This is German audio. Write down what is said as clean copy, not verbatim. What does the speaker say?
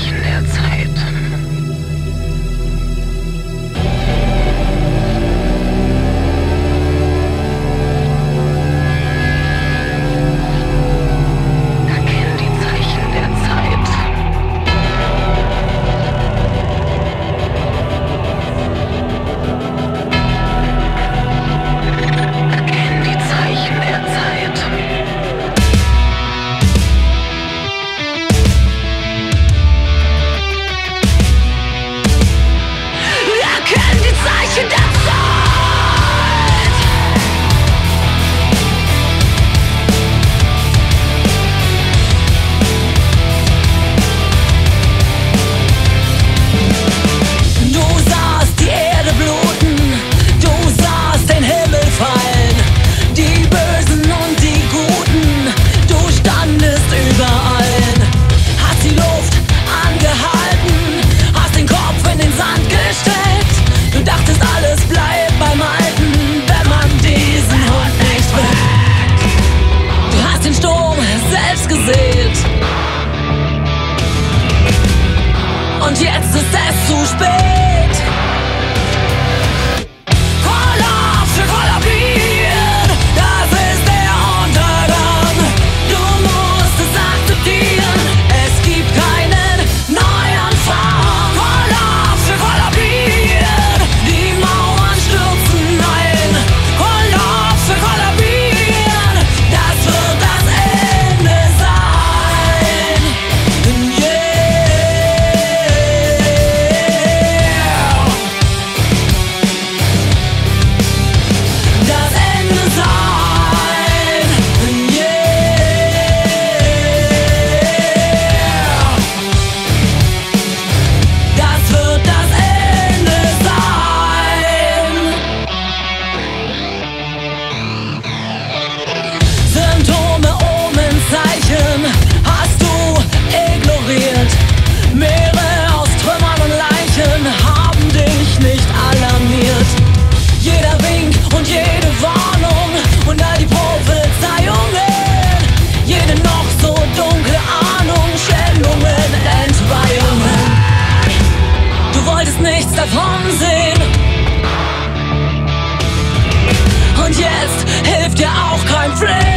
Zeichen der Zeit. Erkenn die Zeichen der Zeit. Erkenn die Zeichen der Zeit. Und jetzt ist es zu spät. Kollaps, wir kollabieren, das ist der Untergang. Du musst es akzeptieren, es gibt keinen Neuanfang. Kollaps, wir kollabieren, die Mauern stürzen ein. Kollaps, wir kollabieren, das wird das Ende sein. Hast du ignoriert? Meere aus Trümmern und Leichen haben dich nicht alarmiert. Jeder Wink und jede Warnung und all die Prophezeiungen, jede noch so dunkle Ahnung, Schändungen, Entweihungen. Du wolltest nichts davon sehen. Und jetzt hilft dir auch kein Flehen.